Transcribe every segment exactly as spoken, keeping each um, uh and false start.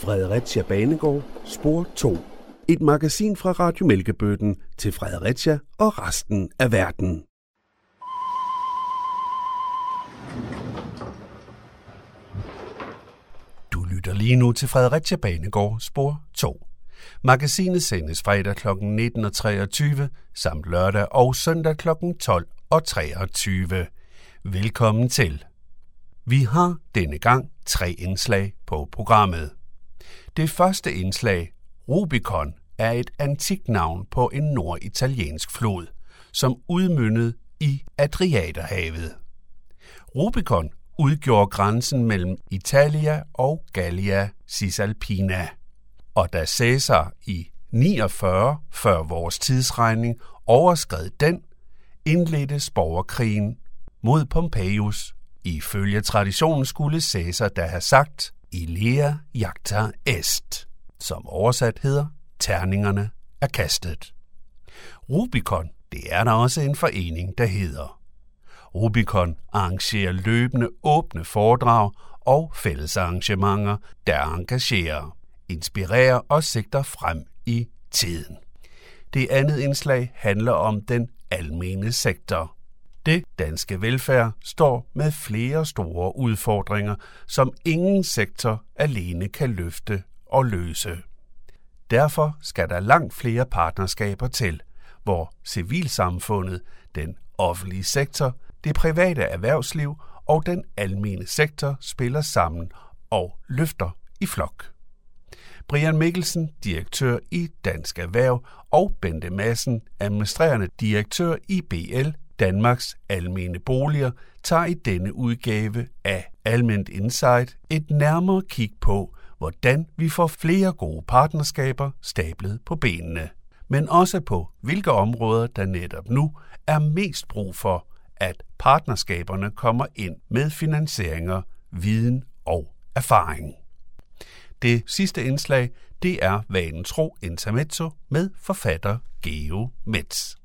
Fredericia Banegård, spor to. Et magasin fra Radio Mælkebøtten til Fredericia og resten af verden. Du lytter lige nu til Fredericia Banegård, spor to. Magasinet sendes fredag klokken nitten og treogtyve samt lørdag og søndag klokken tolv og treogtyve. Velkommen til. Vi har denne gang tre indslag på programmet. Det første indslag, Rubicon, er et antikt navn på en norditaliensk flod, som udmyndede i Adriaterhavet. Rubicon udgjorde grænsen mellem Italia og Gallia Cisalpina. Og da Caesar i niogfyrre før vores tidsregning overskred den, indledtes borgerkrigen mod Pompeius. Ifølge traditionen skulle Caesar da have sagt Ilea jacta est, som oversat hedder terningerne er kastet. Rubicon, det er der også en forening, der hedder. Rubicon arrangerer løbende åbne foredrag og fællesarrangementer, der engagerer, inspirerer og sigter frem i tiden. Det andet indslag handler om den almene sektor. Det danske velfærd står med flere store udfordringer, som ingen sektor alene kan løfte og løse. Derfor skal der langt flere partnerskaber til, hvor civilsamfundet, den offentlige sektor, det private erhvervsliv og den almene sektor spiller sammen og løfter i flok. Brian Mikkelsen, direktør i Dansk Erhverv, og Bente Madsen, administrerende direktør i B L, Danmarks Almene Boliger, tager i denne udgave af Alment Insight et nærmere kig på, hvordan vi får flere gode partnerskaber stablet på benene, men også på hvilke områder, der netop nu er mest brug for, at partnerskaberne kommer ind med finansieringer, viden og erfaring. Det sidste indslag, det er vanen tro intermezzo med forfatter Geo Metz.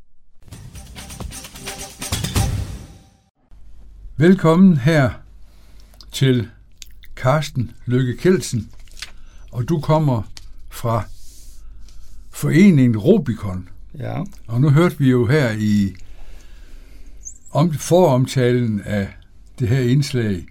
Velkommen her til Carsten Lykke Kjeldsen, og du kommer fra foreningen Rubicon. Ja. Og nu hørte vi jo her i om, foromtalen af det her indslag,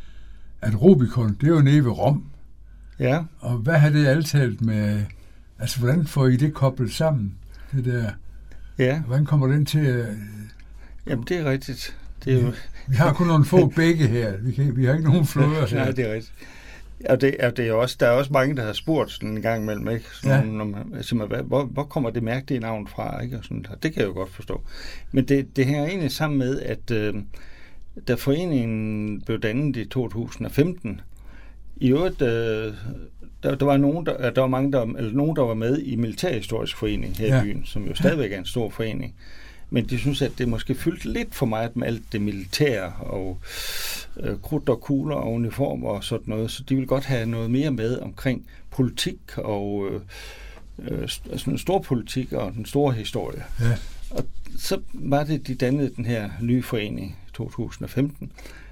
at Rubicon, det er jo nede ved Rom. Ja. Og hvad har det altalt med, altså hvordan får I det koblet sammen, det der? Ja. Hvordan kommer den til at... Jamen, det er rigtigt. Det er jo... Vi har kun nogle få bække her. Vi, kan, vi har ikke nogen floder her. Nej, det er rigtigt. Og det, og det er også, der er også mange, der har spurgt sådan en gang imellem, ikke? Sådan, ja. Når man, siger, hvor, hvor kommer det mærkelige navn fra? Ikke? Og sådan, det kan jeg jo godt forstå. Men det, det hænger egentlig sammen med, at øh, da foreningen blev dannet i to tusind og femten, i øvrigt, øh, der, der var nogen, der, der var mange, der, eller nogen, der var med i Militærhistorisk Forening her ja. i byen, som jo stadigvæk er en stor forening. Men de synes, at det måske fyldte lidt for meget med alt det militære og øh, krudt og kugler og uniformer og sådan noget. Så de vil godt have noget mere med omkring politik og øh, sådan stor politik og den store historie. Ja. Og så var det, de dannede den her nye forening i to tusind og femten.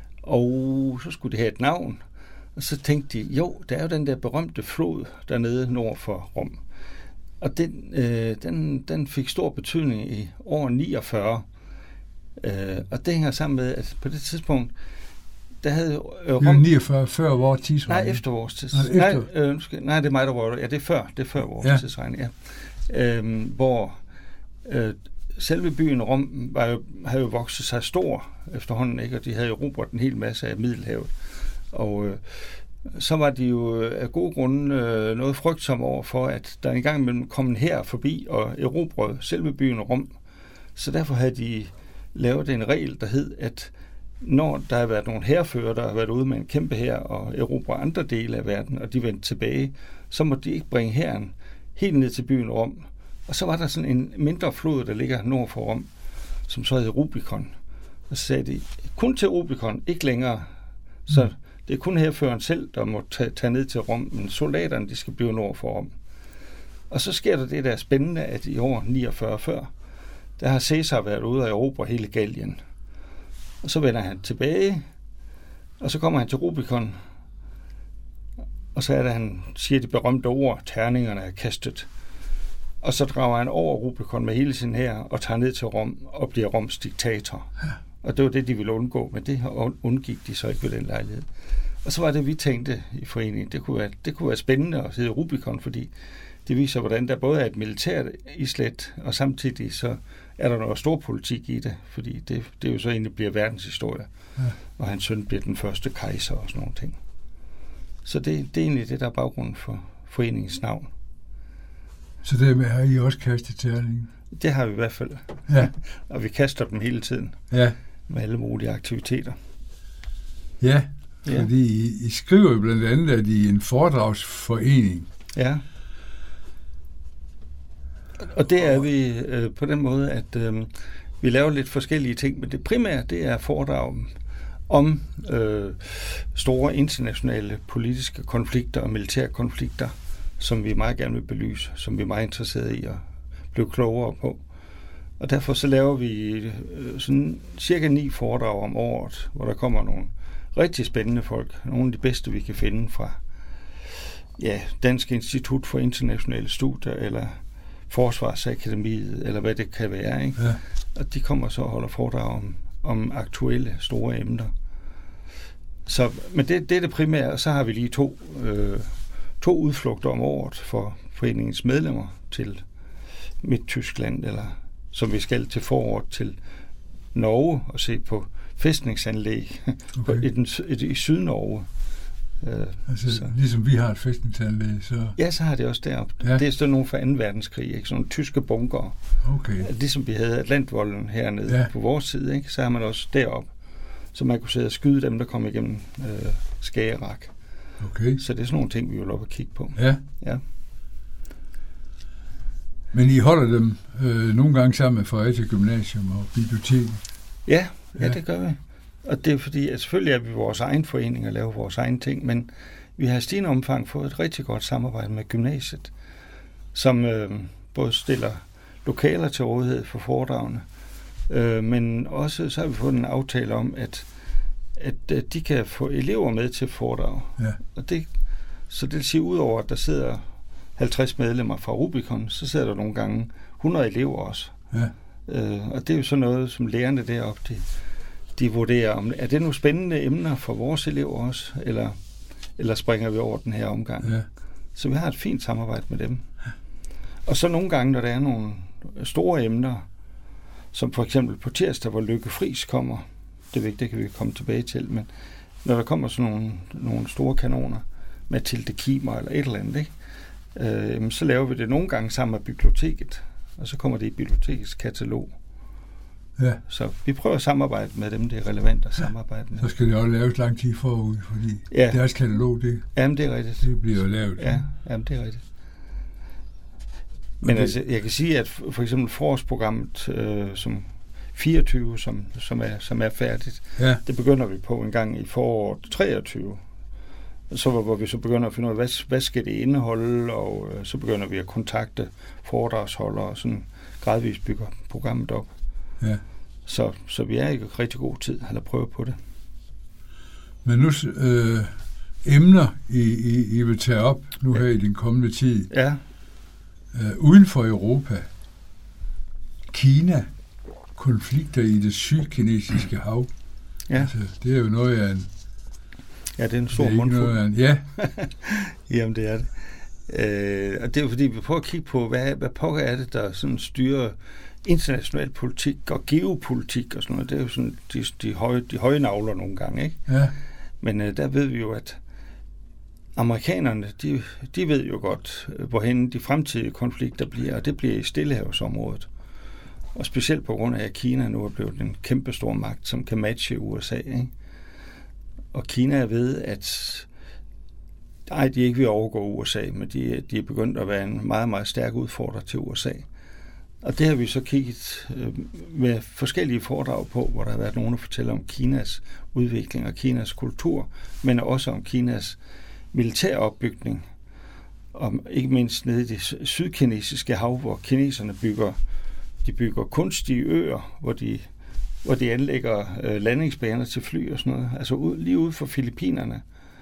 Og så skulle de have et navn. Og så tænkte de, jo, der er jo den der berømte flod dernede nord for Rom. Og den, øh, den, den fik stor betydning i år niogfyrre. Øh, og det hænger sammen med, at på det tidspunkt, der havde øh, Rom... niogfyrre før vores tidsregning? Nej, efter vores tidsregning. Nej, øh, nej, det er mig, der var... Ja, det er før, det er før vores ja. tidsregning, ja. Øh, hvor øh, selve byen Rom var jo, havde jo vokset sig stor efterhånden, ikke? Og de havde jo erobret en hel masse af Middelhavet. Og... Øh, så var de jo af gode grunde øh, noget frygtsomme over for, at der engang imellem kom en hær forbi og erobrede selve byen Rom. Så derfor havde de lavet en regel, der hed, at når der har været nogle hærfører, der har været ude med en kæmpe hær og erobre andre dele af verden, og de vendte tilbage, så måtte de ikke bringe hæren helt ned til byen Rom. Og så var der sådan en mindre flod, der ligger nord for Rom, som så hed Rubicon. Og så sagde de, kun til Rubicon, ikke længere. Så det er kun hærføreren selv, der må tage, tage ned til Rom, men soldaterne, de skal blive nord for Rom. Og så sker der det, der er spændende, at i år niogfyrre før, der har Caesar været ude og erobre hele Gallien. Og så vender han tilbage, og så kommer han til Rubicon. Og så er det, han siger de berømte ord, terningerne er kastet. Og så drager han over Rubicon med hele sin hær og tager ned til Rom og bliver Roms diktator. Ja. Og det var det, de ville undgå, men det undgik de så ikke ved den lejlighed. Og så var det, vi tænkte i foreningen, det kunne være, det kunne være spændende at hedde Rubicon, fordi det viser, hvordan der både er et militært islet, og samtidig så er der noget stor politik i det, fordi det, det jo så egentlig bliver verdenshistorie, ja. Og hans søn bliver den første kejser og sådan nogle ting. Så det, det er egentlig det, der er baggrunden for foreningens navn. Så dermed har I også kastet terningen? Det har vi i hvert fald. Ja. Og vi kaster dem hele tiden. Ja. Med alle mulige aktiviteter. Ja, fordi ja. I, I skriver jo blandt andet, at I er en foredragsforening. Ja. Og det er vi øh, på den måde, at øh, vi laver lidt forskellige ting, men det primære, det er foredrag om øh, store internationale politiske konflikter og militære konflikter, som vi meget gerne vil belyse, som vi er meget interesserede i at blive klogere på. Og derfor så laver vi øh, sådan cirka ni foredrag om året, hvor der kommer nogle rigtig spændende folk, nogle af de bedste, vi kan finde fra ja, Dansk Institut for Internationale Studier, eller Forsvarsakademiet, eller hvad det kan være. Ikke? Ja. Og de kommer så og holder foredrag om, om aktuelle store emner. Så, men det, det er det primære, og så har vi lige to, øh, to udflugter om året for foreningens medlemmer til Midt-Tyskland, eller som vi skal til foråret til Norge og se på fæstningsanlæg okay. i, den, i, i Sydnorge. Øh, altså, så. Ligesom vi har et fæstningsanlæg, så... Ja, så har det også deroppe. Ja. Det er sådan nogle fra anden verdenskrig, ikke? Sådan nogle tyske bunker. Okay. Ligesom vi havde Atlantvolden hernede ja. På vores side, ikke? Så har man også deroppe, så man kunne sidde og skyde dem, der kom igennem øh, Skagerrak. Okay. Så det er sådan nogle ting, vi vil op og kigge på. Ja. Ja. Men I holder dem øh, nogle gange sammen med Fredericia Gymnasium og biblioteket? Ja, ja, ja, det gør vi. Og det er fordi, at selvfølgelig er vi vores egen forening og laver vores egen ting, men vi har i stigende omfang fået et rigtig godt samarbejde med gymnasiet, som øh, både stiller lokaler til rådighed for foredragene, øh, men også så har vi fået en aftale om, at, at, at de kan få elever med til foredrag. Ja. Og det, så det vil sige, udover at der sidder halvtreds medlemmer fra Rubicon, så sidder der nogle gange hundrede elever også. Ja. Øh, og det er jo så noget, som lærerne deroppe, de, de vurderer, om er det nogle spændende emner for vores elever også, eller, eller springer vi over den her omgang. Ja. Så vi har et fint samarbejde med dem. Og så nogle gange, når der er nogle store emner, som for eksempel på tirsdag, hvor Lykke Friis kommer, det er vigtigt, det kan vi komme tilbage til, men når der kommer sådan nogle, nogle store kanoner, Mathilde Kimer eller et eller andet, ikke? Øh, så laver vi det nogle gange sammen med biblioteket, og så kommer det i bibliotekets katalog. Ja. Så vi prøver at samarbejde med dem, det er relevant at samarbejde med. Så skal det også laves lang tid forud, fordi ja. Deres katalog, det, jamen, det er rigtigt. Det bliver jo lavet. Ja, jamen, det er rigtigt. Men okay. altså, jeg kan sige, at for eksempel forårsprogrammet, øh, som fireogtyve, som, som, er, som er færdigt, ja. Det begynder vi på en gang i foråret treogtyve. Så hvor vi så begynder at finde ud af, hvad, hvad skal det indeholde, og øh, så begynder vi at kontakte foredragsholdere, og sådan gradvist bygger programmet op. Ja. Så, så vi er i rigtig god tid, eller prøver på det. Men nu øh, emner, I, I, I vil tage op nu ja. Her i den kommende tid, ja. øh, uden for Europa, Kina, konflikter i det sydkinesiske hav. Ja. Altså, det er jo noget af en... Ja, det er en stor mundfuld. Ja. Jamen, det er det. Øh, og det er jo fordi, vi prøver at kigge på, hvad, hvad pokker er det, der sådan styrer international politik og geopolitik og sådan noget. Det er jo sådan de, de, høje, de høje navler nogle gange, ikke? Ja. Men øh, der ved vi jo, at amerikanerne, de, de ved jo godt, hvorhen de fremtidige konflikter bliver, og det bliver i Stillehavsområdet. Og specielt på grund af, at Kina nu er blevet en kæmpe stor magt, som kan matche U S A, ikke? Og Kina er ved, at nej, de ikke vil overgå U S A, men de, de er begyndt at være en meget, meget stærk udfordrer til U S A. Og det har vi så kigget øh, med forskellige foredrag på, hvor der har været nogen, der fortæller om Kinas udvikling og Kinas kultur, men også om Kinas militære opbygning, og ikke mindst nede i det sydkinesiske hav, hvor kineserne bygger, de bygger kunstige øer, hvor de hvor de anlægger øh, landingsbaner til fly og sådan noget. Altså ud, lige ude for Filippinerne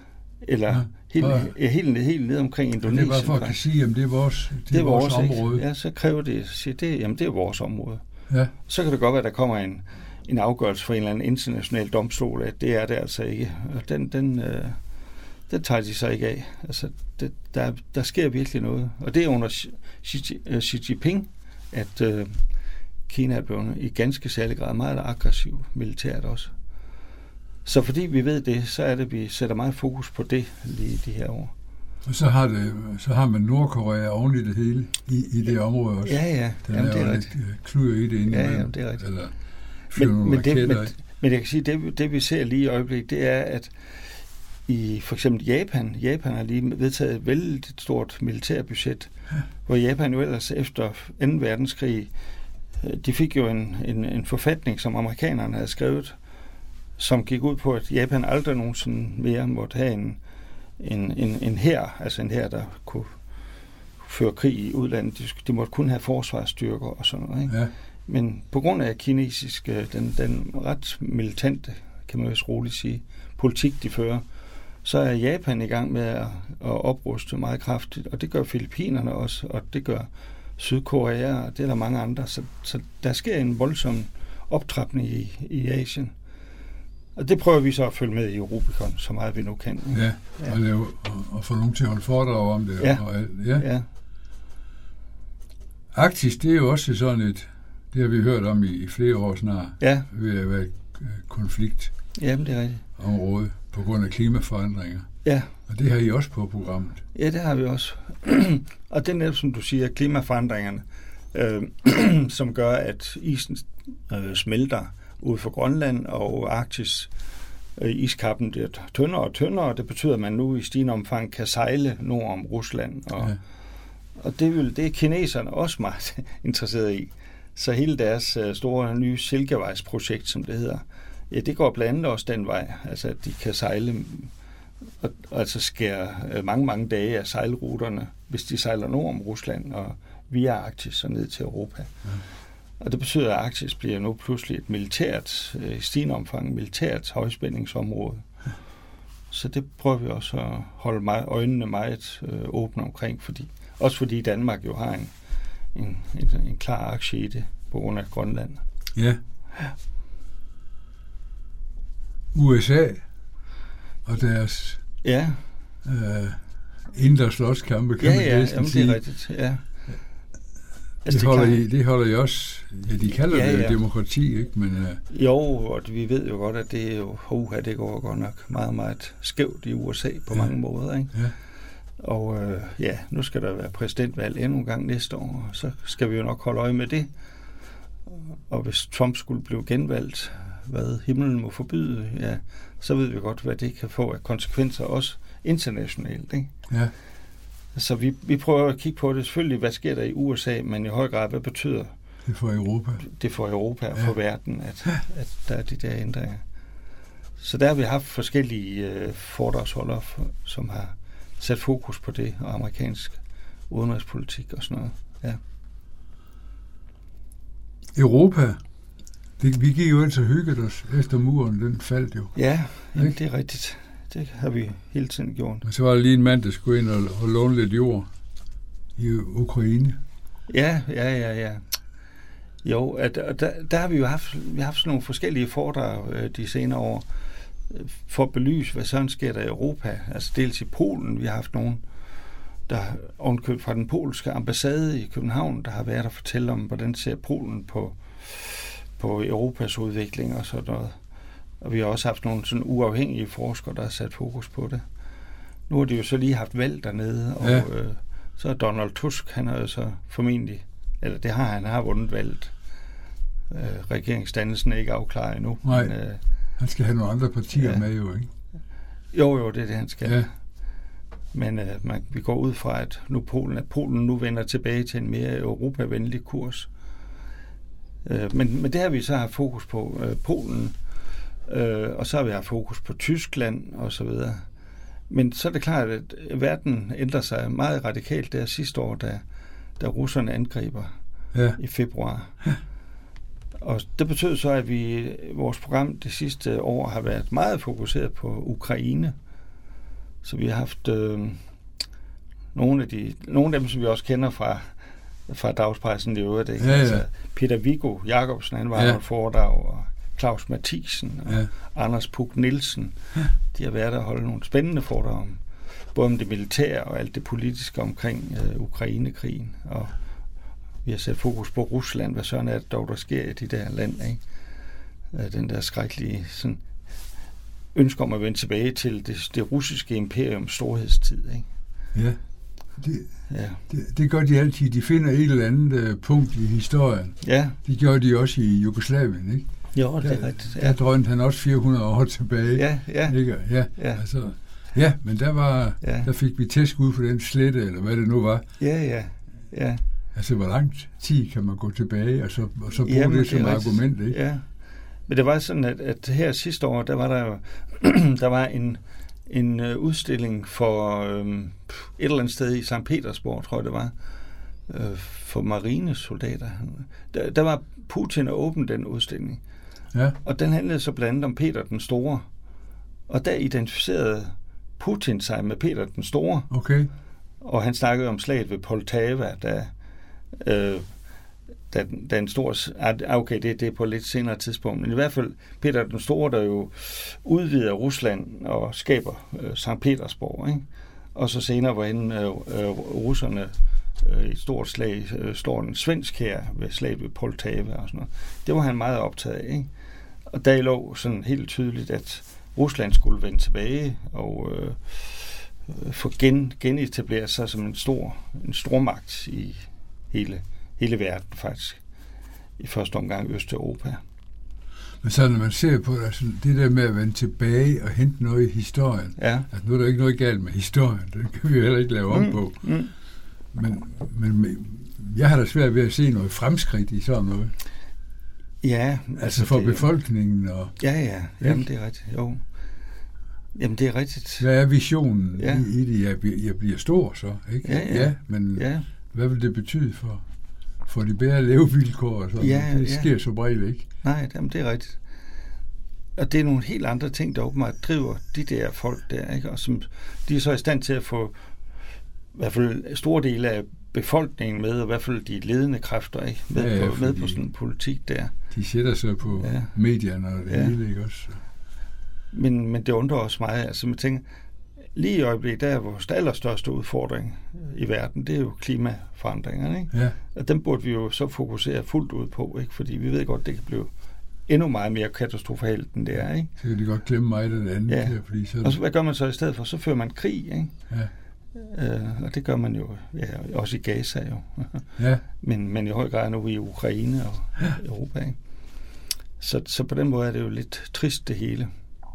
eller ja, helt, ja, helt, helt ned omkring Indonesien. Det er bare for at kan sige, at det er vores, det det er er vores, vores område. Ikke? Ja, så kræver det, at det, jamen det er vores område. Ja. Så kan det godt være, at der kommer en, en afgørelse fra en eller anden international domstol, at det er det altså ikke. Og den, den, øh, den tager de sig ikke af. Altså, det, der, der sker virkelig noget. Og det er under Xi, Xi Jinping, at øh, Kina er blevet i ganske særlig grad meget aggressiv militært også. Så fordi vi ved det, så er det, at vi sætter meget fokus på det lige de her år. Og så har, det, så har man Nordkorea oven i det hele, i, i det område også. Ja, ja. Den Jamen, er det er jo rigtigt. lidt kluder i det inde ja, jamen, det er rigtigt. Eller men, men, det, men, men jeg kan sige, det, det vi ser lige i øjeblikket, det er, at i for eksempel Japan, Japan har lige vedtaget et vældig stort militærbudget, ja. Hvor Japan jo ellers efter anden verdenskrig, de fik jo en, en, en forfatning, som amerikanerne havde skrevet, som gik ud på, at Japan aldrig nogensinde mere måtte have en, en, en, en hær, altså en hær, der kunne føre krig i udlandet. De, de måtte kun have forsvarsstyrker og sådan noget. Ikke? Ja. Men på grund af kinesisk, den, den ret militante, kan man også roligt sige, politik, de fører, så er Japan i gang med at, at opruste meget kraftigt, og det gør Filippinerne også, og det gør Sydkorea, og det er der mange andre. Så, så der sker en voldsom optrapning i, i Asien. Og det prøver vi så at følge med i Rubicon, så meget vi nu kan. Ja, ja. Og, lave, og, og få nogen til at holde foredrag om det. Ja. Og alt. Ja. Ja. Arktis, det er jo også sådan et, det har vi hørt om i, i flere år snart, ja. Ved at være konflikt. Jamen, det er rigtigt. Område på grund af klimaforandringer. Ja. Og det har I også på programmet. Ja, det har vi også. Og det er netop, som du siger, klimaforandringerne, øh, som gør, at isen øh, smelter ud for Grønland og Arktis. Øh, iskappen bliver tyndere og tyndere, og det betyder, at man nu i stigende omfang kan sejle nord om Rusland. Og, ja. og det, vil, det er kineserne også meget interesseret i. Så hele deres øh, store nye Silkevejsprojekt, som det hedder, ja, det går blandt andet også den vej, altså at de kan sejle og, og altså skære øh, mange, mange dage af sejlruterne, hvis de sejler nord om Rusland og via Arktis og ned til Europa. Ja. Og det betyder, at Arktis bliver nu pludselig et militært, i øh, stigende omfang, militært højspændingsområde. Ja. Så det prøver vi også at holde meget, øjnene meget øh, åbne omkring, fordi, også fordi Danmark jo har en, en, en, en klar aktie i det på grund af Grønland. Ja. ja. U S A og deres ja. øh, indre slåskampe, kan ja, man ja, næsten jamen, sige. Det er rigtigt, ja. Altså, det, holder I, det holder I også, ja, de kalder ja, det ja. demokrati, ikke? Men, uh... jo, og vi ved jo godt, at det er jo, uha, det går godt nok meget, meget skævt i U S A på ja. mange måder, ikke? Ja. Og øh, ja, nu skal der være præsidentvalg endnu en gang næste år, og så skal vi jo nok holde øje med det. Og hvis Trump skulle blive genvalgt, hvad himlen må forbyde, ja, så ved vi godt, hvad det kan få af konsekvenser også internationalt, ikke? Ja. Så vi, vi prøver at kigge på det. Selvfølgelig, hvad sker der i U S A, men i høj grad, hvad betyder det for Europa? Det for Europa og ja. for verden, at, at der er de der ændringer. Så der har vi haft forskellige øh, foredragsholdere, for, som har sat fokus på det, og amerikansk udenrigspolitik og sådan noget. Ja. Europa, det, vi gik jo ind og hygget os efter muren, den faldt jo. Ja, jamen, det er rigtigt. Det har vi hele tiden gjort. Og så var der lige en mand, der skulle ind og, og låne lidt jord i Ukraine. Ja, ja, ja, ja. Jo, at, og der, der har vi jo haft, vi har haft sådan nogle forskellige foredrag øh, de senere år, øh, for at belyse, hvad sådan sker der i Europa. Altså dels i Polen, vi har haft nogen, der ovenkøbt fra den polske ambassade i København, der har været og fortælle om, hvordan ser Polen på, på Europas udvikling og sådan noget. Og vi har også haft nogle sådan uafhængige forskere, der har sat fokus på det. Nu har de jo så lige haft valg dernede, og ja. øh, så er Donald Tusk, han har jo så formentlig, eller det har han, har vundet valget. Øh, regeringsdannelsen er ikke afklaret endnu. Nej, men, øh, han skal have nogle andre partier ja. med jo, ikke? Jo, jo, det er det, han skal. Ja. Men øh, man, vi går ud fra, at nu Polen, at Polen nu vender tilbage til en mere europavenlig kurs. Øh, men, men det har vi så haft fokus på. Øh, Polen, øh, og så har vi haft fokus på Tyskland og så videre. Men så er det klart, at verden ændrer sig meget radikalt der sidste år, da, da russerne angriber ja. i februar. Ja. Og det betød så, at vi vores program det sidste år har været meget fokuseret på Ukraine. så vi har haft øh, nogle af de, nogle af dem, som vi også kender fra, fra dagspressen i øvrigt. Ikke? Ja, ja. Altså, Peter Viggo Jacobsen, han var ja. et foredrag, og Claus Mathisen og ja. Anders Puk Nielsen. Ja. De har været der og holde nogle spændende foredrag om, både om det militære og alt det politiske omkring øh, Ukrainekrigen. Og vi har sat fokus på Rusland, hvad sådan er det dog, der sker i de der lande, ikke? Øh, den der skrækkelige sådan, ønsker om at vende tilbage til det, det russiske imperiums storhedstid, ikke? Ja. Det, ja. Det, det gør de altid. De finder et eller andet uh, punkt i historien. Ja. Det gjorde de også i Jugoslavien, ikke? Jo, det er rigtigt. Ja. Der drønte han også fire hundrede år tilbage. Ja, ja. Ikke? Ja, ja. Altså, ja, men der var, ja. der fik vi tæsk ud for den slette, eller hvad det nu var. Ja, ja, ja. Altså, hvor lang tid kan man gå tilbage, og så, og så bruge Jamen, det som det argument, ikke? Ja. Men det var sådan, at, at her sidste år, der var der jo, der var en, en udstilling for øhm, et eller andet sted i Sankt Petersborg, tror jeg det var, øh, for marinesoldater. Der, der var Putin og åbent den udstilling. Ja. Og den handlede så blandt andet om Peter den Store. Og der identificerede Putin sig med Peter den Store. Okay. Og han snakkede om slaget ved Poltava, da, øh, da, da en stor... Okay, det, det er på et lidt senere tidspunkt. Men i hvert fald Peter den Store, der jo udvider Rusland og skaber øh, Sankt Petersborg, ikke? Og så senere, hvorhen øh, øh, russerne øh, i et stort slag øh, slår en svensk her ved slaget ved Poltava og sådan noget. Det var han meget optaget af, ikke? Og der lå sådan helt tydeligt, at Rusland skulle vende tilbage og øh, få gen, genetableret sig som en stor en stormagt i hele, hele verden faktisk. I første omgang Østeuropa. Men så når man ser på det, altså, det der med at vende tilbage og hente noget i historien, ja. altså nu er der ikke noget galt med historien, det kan vi jo heller ikke lave om mm, på. Mm. Men, men jeg har da svært ved at se noget fremskridt i sådan noget. Ja. Altså, altså for det, befolkningen og... Ja, ja. Jamen, det er rigtigt. Jo. Jamen, det er rigtigt. Hvad er visionen ja. i, i det? Jeg, jeg bliver stor så, ikke? Ja, ja. ja men ja. hvad vil det betyde for, for de bedre levevilkår? Og sådan? Ja, det sker ja. så bredt ikke. Nej, jamen, det er rigtigt. Og det er nogle helt andre ting, der åbenbart driver de der folk der, ikke? Og som de er så i stand til at få i hvert fald store dele af befolkningen med, og i hvert fald de ledende kræfter, ikke? Med, ja, ja, på, med på sådan en politik der. De sætter sig på ja. medierne og det ja. hele, ikke også? Men, men det undrer også mig. Altså, man tænker, lige i øjeblikket, der er vores allerstørste udfordring i verden, det er jo klimaforandringerne, ikke? Ja. Og dem burde vi jo så fokusere fuldt ud på, ikke? Fordi vi ved godt, det kan blive endnu meget mere katastrofalt, end det er, ikke? Så kan de godt glemme mig det andet. Ja. Der, fordi så... Og så, hvad gør man så i stedet for? Så fører man krig, ikke? Ja. Øh, og det gør man jo ja, også i Gaza, jo. Ja. men, men i høj grad nu i Ukraine og ja. Europa, ikke? Så, så på den måde er det jo lidt trist, det hele.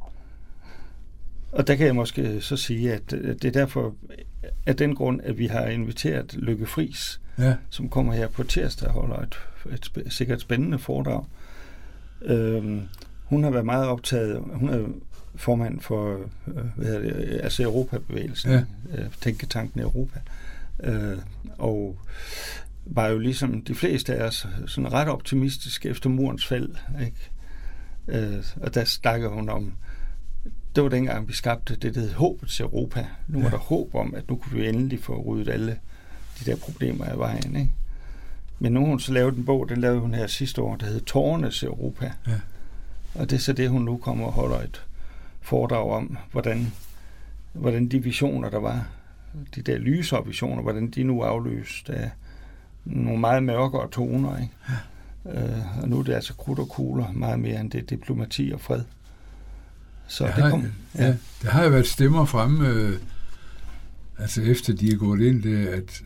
Og der kan jeg måske så sige, at det er derfor af den grund, at vi har inviteret Lykke Friis, ja. som kommer her på tirsdag og holder et, et, et sikkert spændende foredrag. Øhm, hun har været meget optaget, hun er formand for øh, hvad hedder det, altså Europabevægelsen, ja. øh, Tænketanken Europa, øh, og var jo ligesom de fleste af os sådan ret optimistisk efter murens fald, ikke? Øh, og der snakker hun om, det var dengang vi skabte det, der hed håbets Europa. Nu ja. var der håb om, at nu kunne vi endelig få ryddet alle de der problemer af vejen, ikke? Men nu har hun så lavet en bog, den lavede hun her sidste år, der hed Tårernes Europa. Ja. Og det er så det, hun nu kommer og holder et foredrag om, hvordan, hvordan de visioner, der var, de der lysere visioner, hvordan de nu afløst af nogle meget mørkere toner, ikke? Ja. Øh, og nu er det altså krudt og kugler meget mere end det diplomati og fred. Så det, det har, kom, ja. Ja, der har jo været stemmer fremme, øh, altså efter de er gået ind det, at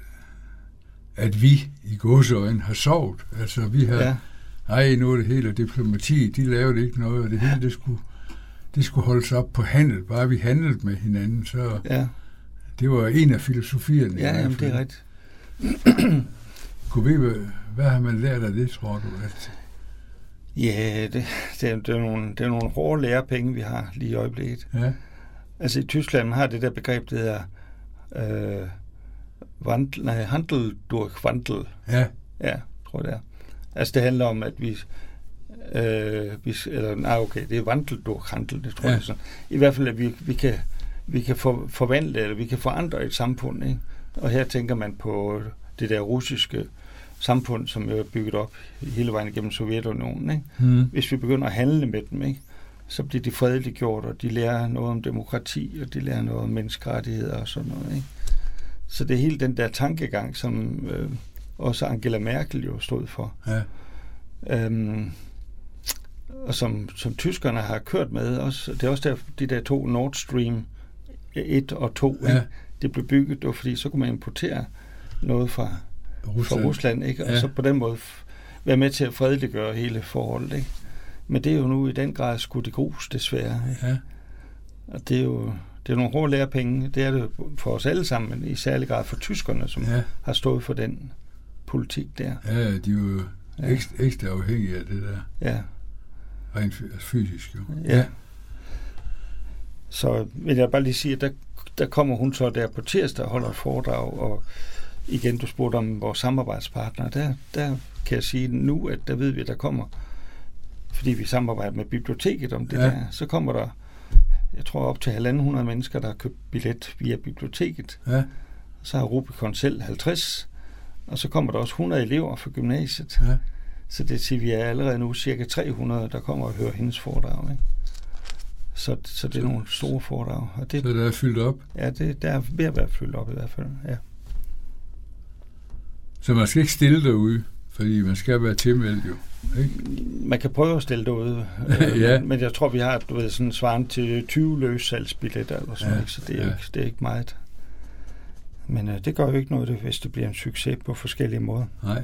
at vi i gåseøjne har sovet. Altså vi har, ja. ej, nu er det hele diplomati, de lavede ikke noget, og det hele, det skulle, det skulle holdes op på handel. Bare vi handlede med hinanden, så ja. det var en af filosofierne. Ja, jamen, det er rigtigt. Kunne vi, hvad, hvad har man lært af det, tror du? At... Ja, det, det, er, det, er nogle, det er nogle hårde lærepenge, vi har lige i øjeblikket. Ja. Altså i Tyskland har det der begreb, det hedder øh, Wandel, nej, Handel durch Wandel. Ja. Ja, tror jeg det er. Altså det handler om, at vi, øh, vi eller nej, okay, det er Wandel durch Handel, det tror ja. jeg sådan. I hvert fald, at vi, vi kan vi kan for, forvandle, eller vi kan forandre et samfund, ikke? Og her tænker man på det der russiske samfund, som er bygget op hele vejen igennem Sovjetunionen, ikke? Mm. Hvis vi begynder at handle med dem, ikke? Så bliver de fredeligt gjort, og de lærer noget om demokrati, og de lærer noget om menneskerettigheder og sådan noget, ikke? Så det er hele den der tankegang, som øh, også Angela Merkel jo stod for. Ja. Øhm, og som, som tyskerne har kørt med også. Det er også der, de der to Nord Stream et og to, ja. Det blev bygget, det var, fordi så kunne man importere noget fra Rusland, fra Rusland, ikke? Og ja. Så på den måde være med til at fredeliggøre hele forholdet, ikke? Men det er jo nu i den grad skudt i grus, desværre. Ja. Og det er jo det er nogle hårde lærepenge. Det er det for os alle sammen, men i særlig grad for tyskerne, som ja. Har stået for den politik der. Ja, de er jo ja. ekstra, ekstra afhængige af det der. Ja. Rent fysisk, jo. Ja. ja. Så vil jeg bare lige sige, at der, der kommer hun så der på tirsdag og holder et foredrag, og igen, du spurgte om vores samarbejdspartnere. Der, der kan jeg sige nu, at der ved vi, at der kommer, fordi vi samarbejder med biblioteket om det ja. Der, så kommer der, jeg tror, op til halvanden hundrede mennesker, der har købt billet via biblioteket. Ja. Så har Rubicon selv halvtreds, og så kommer der også hundrede elever fra gymnasiet. Ja. Så det vil sige, at vi er allerede nu cirka tre hundrede, der kommer og hører hendes foredrag. Ikke? Så, så det er så, nogle store foredrag. Og det, så der er fyldt op? Ja, det, der er ved at være fyldt op i hvert fald, ja. Så man skal ikke stille derude, fordi man skal være tilmeldt jo, ikke? Man kan prøve at stille derude, ja. men, men jeg tror, vi har du ved, sådan svarende til tyve løssalgsbilletter eller sådan, ja. Så det er, ja. ikke, det er ikke meget. Men øh, det gør jo ikke noget, hvis det bliver en succes på forskellige måder. Nej.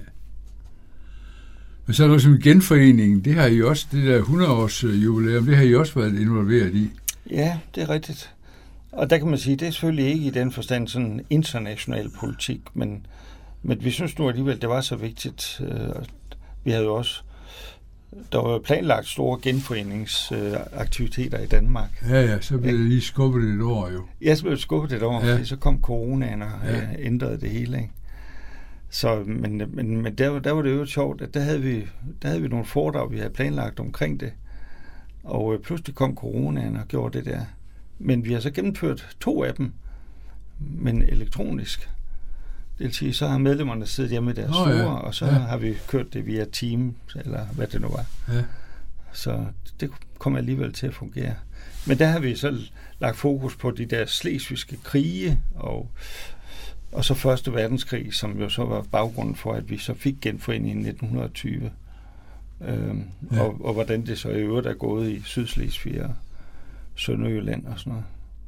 Men så er der som genforeningen, det har I også, det der hundrede års jubilæum, det har I også været involveret i. Ja, det er rigtigt. Og der kan man sige, det er selvfølgelig ikke i den forstand sådan international politik, men, men vi synes nu alligevel, det var så vigtigt. Vi havde jo også, der var planlagt store genforeningsaktiviteter i Danmark. Ja, ja, så blev det lige skubbet et år jo. Ja, så blev det skubbet et år, ja. Fordi så kom coronaen og ja. ændrede det hele, ikke? Så, men, men, men der, der var det jo sjovt, at der havde vi, der havde vi nogle foredrag, vi havde planlagt omkring det. Og øh, pludselig kom coronaen og gjorde det der. Men vi har så gennemført to af dem, men elektronisk. Det vil sige, så har medlemmerne siddet hjemme i deres oh, ja. og så ja. har vi kørt det via Teams, eller hvad det nu var. Ja. Så det kom alligevel til at fungere. Men der har vi så lagt fokus på de der slesvigske krige, og Og så Første Verdenskrig, som jo så var baggrunden for, at vi så fik genforeningen i nitten tyve. Øhm, ja. og, og hvordan det så i øvrigt er gået i Sydslesvig og Sønderjylland og sådan noget.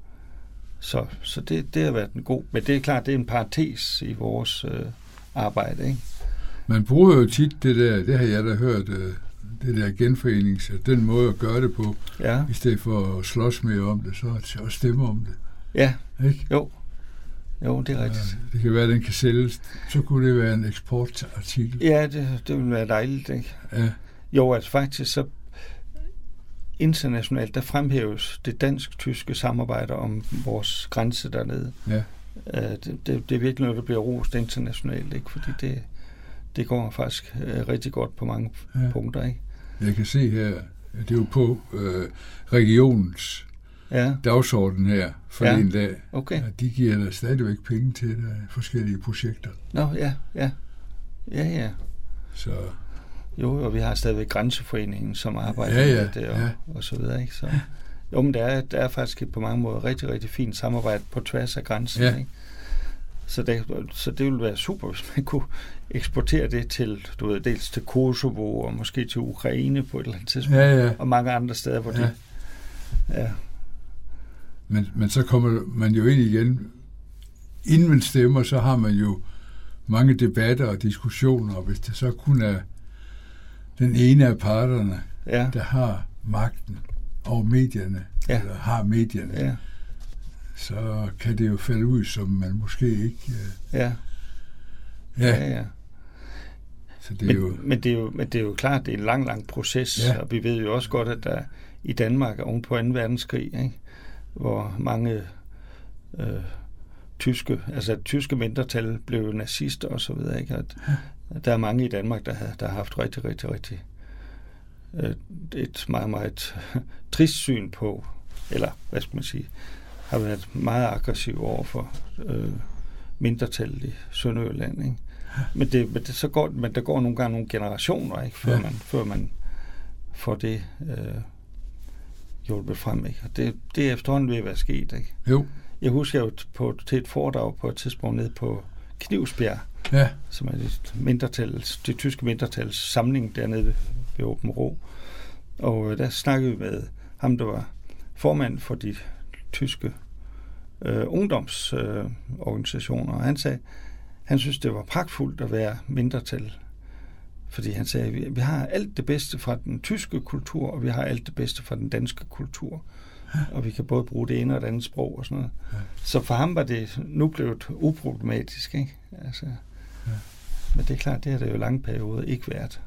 Så, så det, det har været en god... Men det er klart, det er en parentes i vores øh, arbejde, ikke? Man bruger jo tit det der, det har jeg da hørt, øh, det der genforenings, den måde at gøre det på, ja. I stedet for at slås mere om det, så at stemme om det. Ja, ikke? Jo. Jo, det er rigtigt. Ja, det kan være, at den kan sælges. Så kunne det være en eksportartikel. Ja, det, det ville være dejligt, ikke? Ja. Jo, altså faktisk så internationalt, der fremhæves det dansk-tyske samarbejde om vores grænse dernede. Ja. Uh, det, det, det er virkelig noget, der bliver rost internationalt, ikke? Fordi det, det går faktisk uh, rigtig godt på mange ja. punkter, ikke? Jeg kan se her, det er jo på uh, regionens ja. dagsorden her for ja. en dag. Okay. De giver der stadigvæk penge til der, forskellige projekter. Nå, ja, ja. Ja, ja. Så... Jo, og vi har stadigvæk Grænseforeningen, som arbejder ja, ja, med det, og, ja. og så videre, ikke? Så, jo, men der er, der er faktisk på mange måder rigtig, rigtig fint samarbejde på tværs af grænsen, ja. ikke? Så det, så det ville være super, hvis man kunne eksportere det til, du ved, dels til Kosovo, og måske til Ukraine på et eller andet tidspunkt, ja, ja. og mange andre steder, hvor ja. det... Ja. Men, men så kommer man jo ind igen, inden man stemmer, så har man jo mange debatter og diskussioner, og hvis det så kun er den ene af parterne, ja. der har magten over medierne, ja. eller har medierne, ja. så kan det jo falde ud, som man måske ikke... Uh, ja. Ja. ja, ja. Så det er men, jo... men, det er jo, men det er jo klart, det er en lang, lang proces, ja. og vi ved jo også godt, at der i Danmark oven på anden verdenskrig, ikke? Hvor mange øh, tyske, altså tyske mindretal blev nazister og så videre, ikke? At, at der er mange i Danmark, der har, der har haft rigtig, rigtig, rigtig øh, et meget, meget trist syn på, eller hvad skal man sige, har været meget aggressiv over for øh, mindretallet i Sønderjylland, ikke? Men, det, men, det, så går, men der går nogle gange nogle generationer, ikke? Før, ja. man, før man får det øh, hjulpet frem, ikke? Og det, det er efterhånden ved at være sket, ikke? Jo. Jeg husker jo på, til et foredrag på et tidspunkt nede på Knivsbjerg, ja. som er det, mindretals, det tyske mindretals samling dernede ved, ved Åben Rå. Og øh, der snakkede vi med ham, der var formand for de tyske øh, ungdomsorganisationer, øh, og han sagde, han synes, det var pragtfuldt at være mindretal, fordi han sagde, vi, vi har alt det bedste fra den tyske kultur, og vi har alt det bedste fra den danske kultur, ja. Og vi kan både bruge det ene og det andet sprog og sådan noget. Ja. Så for ham var det nu blevet uproblematisk, ikke? Altså, ja. Men det er klart, det har det jo lange perioder ikke været.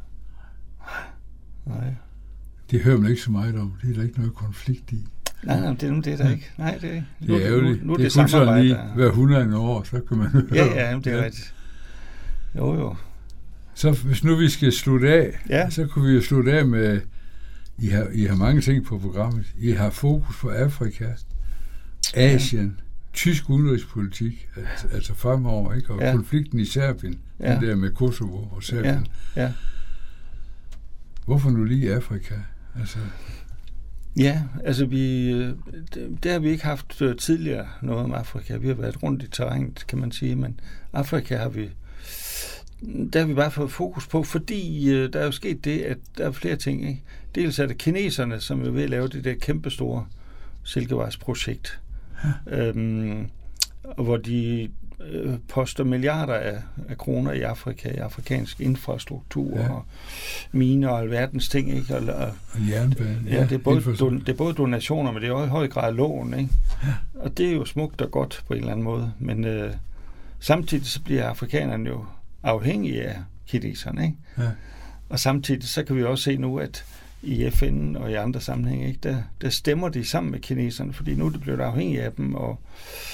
Nej. Det hører man ikke så meget om. Det er der ikke noget konflikt i. Nej, nej, det er nu det, der ikke. Nej, det er ikke. Nu, det er ærgerligt. Nu, nu, nu det, det er kun sådan lige hver hundrede år, så kan man høre. Ja, ja, det er ja. rigtigt. Jo, jo. Så hvis nu vi skal slutte af, ja. så kunne vi jo slutte af med, I har, I har mange ting på programmet. I har fokus på Afrika, Asien, ja. tysk udenrigspolitik, altså, altså fremover, ikke? Og ja. konflikten i Serbien, ja. den der med Kosovo og Serbien. Ja. Ja. Hvorfor nu lige Afrika? Altså... Ja, altså vi, det, det har vi ikke haft tidligere noget om Afrika. Vi har været rundt i terrænet, kan man sige, men Afrika har vi, der har vi bare fået fokus på, fordi der er jo sket det, at der er flere ting, ikke? Dels er det kineserne, som er ved at lave det der kæmpestore Silkevejsprojekt, ja. øhm, hvor de øh, poster milliarder af, af kroner i Afrika, i afrikansk infrastruktur, ja. og miner og alverdens ting, ikke? Og, og, og jernbane. Ja, ja, det, er både, don, det er både donationer, men det er også i høj grad lån, ikke? Ja. Og det er jo smukt og godt på en eller anden måde, men øh, samtidig så bliver afrikanerne jo afhængige af kineserne, ikke? Ja. Og samtidig så kan vi også se nu, at i F N og i andre sammenhænge, ikke? Der, der stemmer de sammen med kineserne, fordi nu er det blevet afhængige af dem, og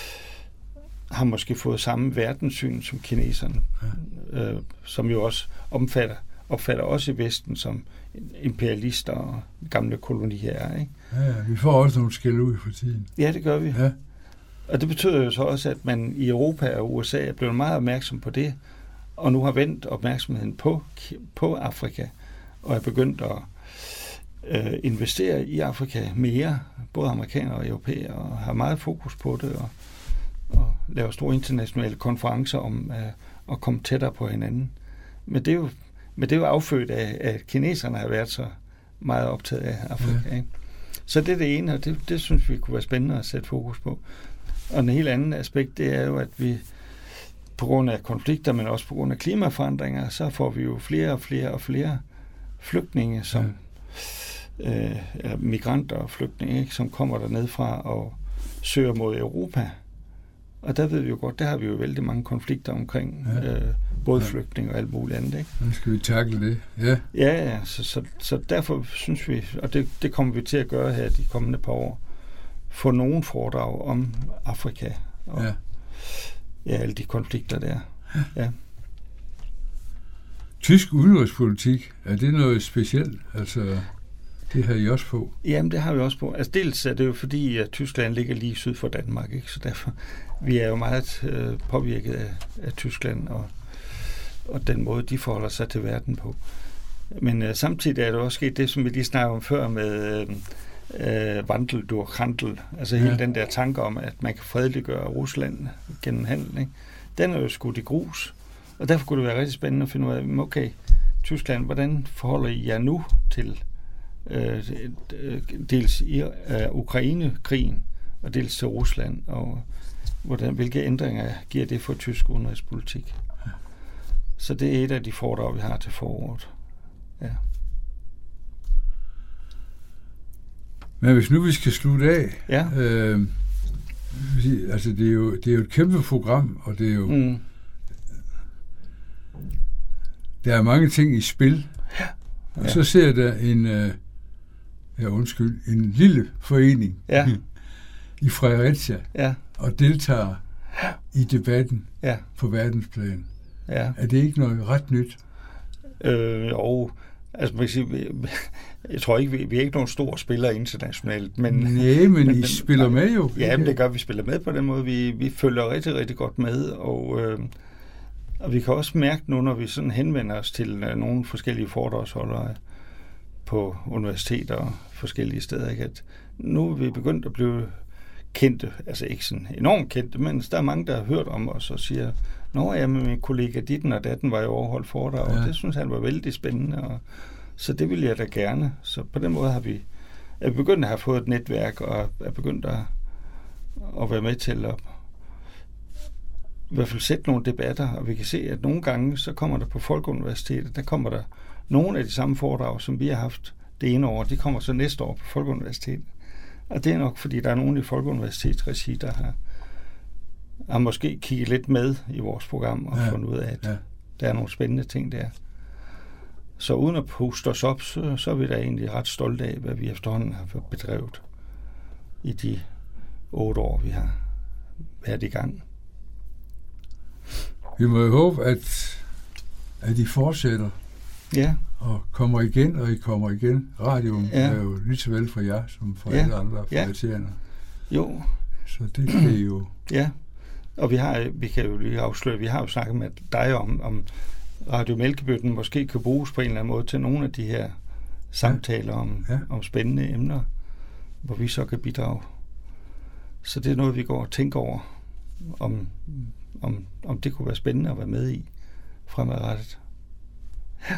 har måske fået samme verdenssyn som kineserne, ja. øh, som jo også omfatter, opfatter også i Vesten som imperialister og gamle koloniherrer, ikke? Ja, ja, vi får også nogle skæld ud for tiden. Ja, det gør vi. Ja. Og det betyder jo så også, at man i Europa og U S A er blevet meget opmærksom på det, og nu har vendt opmærksomheden på, på Afrika, og er begyndt at øh, investere i Afrika mere, både amerikanere og europæere, og har meget fokus på det, og, og laver store internationale konferencer om øh, at komme tættere på hinanden. Men det er jo, men det er jo affødt af, at kineserne har været så meget optaget af Afrika. Ja. Ikke? Så det er det ene, og det, det synes vi kunne være spændende at sætte fokus på. Og en helt anden aspekt, det er jo, at vi på grund af konflikter, men også på grund af klimaforandringer, så får vi jo flere og flere og flere flygtninge, som ja. øh, eller migranter og flygtninge, ikke, som kommer derned fra og søger mod Europa. Og der ved vi jo godt, der har vi jo vældig mange konflikter omkring ja. øh, både ja. flygtninge og alt muligt andet. Ikke? Nu skal vi tackle det. Ja, ja, ja så, så, så derfor synes vi, og det, det kommer vi til at gøre her de kommende par år, få nogle foredrag om Afrika og ja. Ja, alle de konflikter der. Ja. Ja. Tysk udenrigspolitik, er det noget specielt? Altså, det har I også på? Jamen, det har vi også på. Altså, dels er det jo fordi, at Tyskland ligger lige syd for Danmark, ikke? Så derfor, vi er jo meget øh, påvirket af, af Tyskland og, og den måde, de forholder sig til verden på. Men øh, samtidig er det også sket det, som vi lige snakkede om før med øh, Wandel durch Handel. Altså ja. hele den der tanke om, at man kan fredeliggøre Rusland gennem handel, ikke? Den er jo skudt i grus. Og derfor kunne det være rigtig spændende at finde ud af, okay, Tyskland, hvordan forholder I jer nu til øh, dels i øh, Ukraine-krigen, og dels til Rusland, og hvordan, hvilke ændringer giver det for tysk udenrigspolitik? Ja. Så det er et af de foredrag, vi har til foråret. Ja. Men hvis nu vi skal slutte af, ja. øh, altså det er, jo, det er jo et kæmpe program, og det er jo mm. der er mange ting i spil, ja. og ja. så ser der en øh, ja undskyld, en lille forening ja. i Fredericia ja. og deltager ja. i debatten ja. på verdensplan. Ja. Er det ikke noget ret nyt? Øh, og Altså, man kan sige, vi, jeg tror ikke, vi, vi er ikke nogen store spillere internationalt, men... Nej, men, men I spiller med jo. Ja, men det gør vi spiller med på den måde. Vi, vi følger rigtig, rigtig godt med, og, øh, og vi kan også mærke nu, når vi sådan henvender os til øh, nogle forskellige foredragsholdere på universiteter og forskellige steder, ikke? At nu er vi begyndt at blive kendte, altså ikke sådan enormt kendte, men der er mange, der har hørt om os og siger, nå ja, men min kollega Ditten og Datten var jo overholdt foredrag, ja. Og det synes han var vældig spændende, og så det vil jeg da gerne. Så på den måde har vi, er vi begyndt at have fået et netværk, og er begyndt at, at være med til at i hvert fald sætte nogle debatter, og vi kan se, at nogle gange, så kommer der på Folkeuniversitetet, der kommer der nogle af de samme foredrag, som vi har haft det ene år, de kommer så næste år på Folkeuniversitetet. Og det er nok, fordi der er nogen i Folkeuniversitetsregi, der har, har måske kigget lidt med i vores program og ja. fundet ud af, at ja. der er nogle spændende ting der. Så uden at puste os op, så, så er vi da egentlig ret stolte af, hvad vi efterhånden har bedrevet i de otte år, vi har været i gang. Vi må jo håbe, at, at I fortsætter. Ja. Og kommer igen, og I kommer igen. Radioen ja. er jo lige så vel for jer, som for ja. alle andre forlaterne. Ja. Jo. Så det kan I jo... Ja, og vi har, vi kan jo lige afsløre, vi har jo snakket med dig om, om Radio Mælkebøtten måske kan bruges på en eller anden måde til nogle af de her samtaler om, ja. om spændende emner, hvor vi så kan bidrage. Så det er noget, vi går og tænker over, om, om, om det kunne være spændende at være med i fremadrettet. Ja.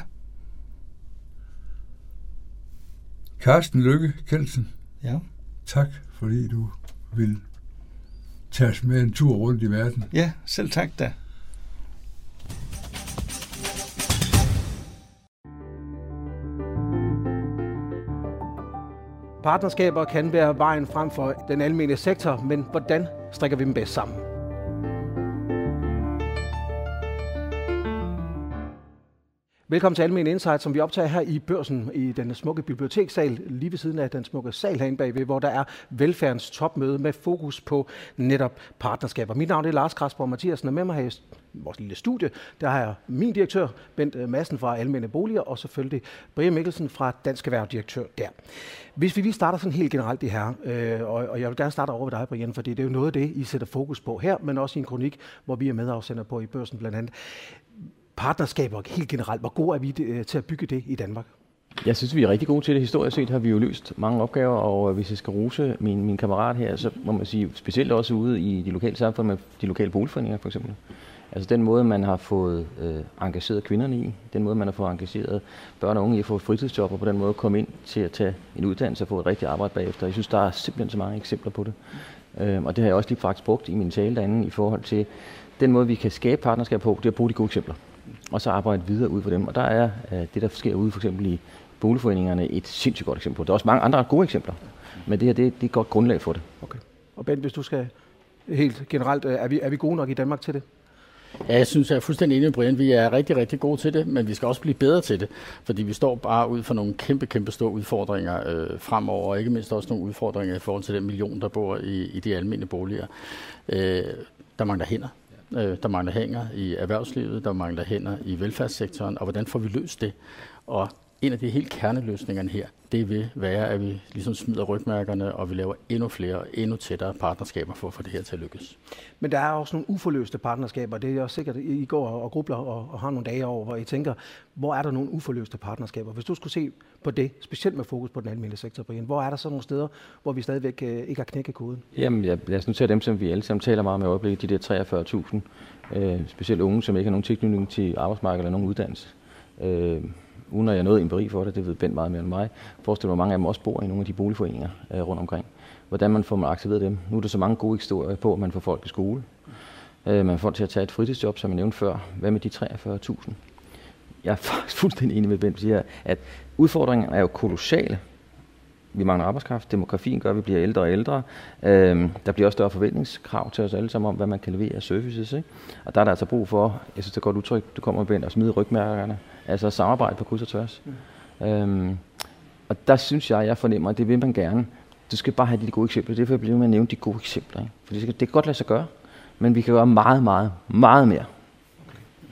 Carsten Lykke Kjeldsen. Ja. Tak, fordi du vil tage os med en tur rundt i verden. Ja, selv tak da. Partnerskaber kan være vejen frem for den almene sektor, men hvordan strikker vi dem bedst sammen? Velkommen til Almen Insight, som vi optager her i Børsen i den smukke bibliotekssal, lige ved siden af den smukke sal herinde bagved, hvor der er velfærdens topmøde med fokus på netop partnerskaber. Mit navn er Lars Krasborg Mathiasen, og med mig her i vores lille studie, der har jeg min direktør, Bent Madsen fra Almene Boliger, og selvfølgelig Brian Mikkelsen fra Dansk Erhverv, direktør der. Hvis vi lige starter sådan helt generelt det her, øh, og, og jeg vil gerne starte over ved dig, Brian, fordi det er jo noget af det, I sætter fokus på her, men også i en kronik, hvor vi er medafsender på i Børsen blandt andet. Partnerskaber helt generelt, hvor gode er vi til at bygge det i Danmark? Jeg synes, vi er rigtig gode til det. Historisk set har vi jo løst mange opgaver, og hvis jeg skal rose min, min kammerat her, så må man sige, specielt også ude i de lokale samfund med de lokale boligforeninger for eksempel. Altså den måde, man har fået øh, engageret kvinderne i, den måde, man har fået engageret børn og unge i at få fritidsjob, og på den måde komme ind til at tage en uddannelse og få et rigtigt arbejde bagefter. Jeg synes, der er simpelthen så mange eksempler på det. Øh, og det har jeg også lige faktisk brugt i min tale derinde i forhold til den måde, vi kan skabe partnerskab på, det er at bruge de gode eksempler. Og så arbejde videre ud for dem. Og der er uh, det, der sker ude for eksempel i boligforeningerne, et sindssygt godt eksempel på. Der er også mange andre gode eksempler, men det her det, det er et godt grundlag for det. Okay. Og Bent, hvis du skal helt generelt, er vi, er vi gode nok i Danmark til det? Ja, jeg synes, jeg er fuldstændig enig med Brian. Vi er rigtig, rigtig gode til det, men vi skal også blive bedre til det, fordi vi står bare ud for nogle kæmpe, kæmpe store udfordringer øh, fremover, og ikke mindst også nogle udfordringer i forhold til den million, der bor i, i de almene boliger. Øh, der mangler hænder. Der mangler hænder i erhvervslivet, der mangler hænder i velfærdssektoren, og hvordan får vi løst det? Og en af de helt kerneløsningerne her, det vil være, at vi ligesom smider rygmærkerne, og vi laver endnu flere og endnu tættere partnerskaber for at få det her til at lykkes. Men der er også nogle uforløste partnerskaber. Det er også sikkert, at I går og grubler og, og har nogle dage over, hvor I tænker, hvor er der nogle uforløste partnerskaber? Hvis du skulle se på det, specielt med fokus på den almene sektor, Brian, hvor er der så nogle steder, hvor vi stadigvæk øh, ikke har knækket koden? Jamen, jeg, lad os nu tage dem, som vi alle sammen taler meget om i øjeblikket, de der treogfyrre tusind, øh, specielt unge, som ikke har nogen tilknytning til arbejdsmarkedet eller nogen uddannelse. Øh, uden at jeg nåede empiri for det, det ved Bent meget mere end mig, forestiller mig, mange af dem også bor i nogle af de boligforeninger øh, rundt omkring. Hvordan man får man aktiveret dem. Nu er der så mange gode historier på, at man får folk i skole. Øh, man får folk til at tage et fritidsjob, som jeg nævnte før. Hvad med de treogfyrre tusind? Jeg er faktisk fuldstændig enig med Bent, siger, at udfordringen er jo kolossale. Vi mangler arbejdskraft, demografien gør, at vi bliver ældre og ældre. Øhm, der bliver også større forventningskrav til os alle sammen om, hvad man kan levere af services. Ikke? Og der er der altså brug for, jeg synes det er godt udtryk, du kommer med at smide rygmærkerne, altså samarbejde på kryds og tværs. Mm. Øhm, og der synes jeg, jeg fornemmer, at det vil man gerne. Du skal bare have de gode eksempler, det er for at blive med at nævne de gode eksempler. Ikke? For det, skal, det kan godt lade sig gøre, men vi kan gøre meget, meget, meget mere.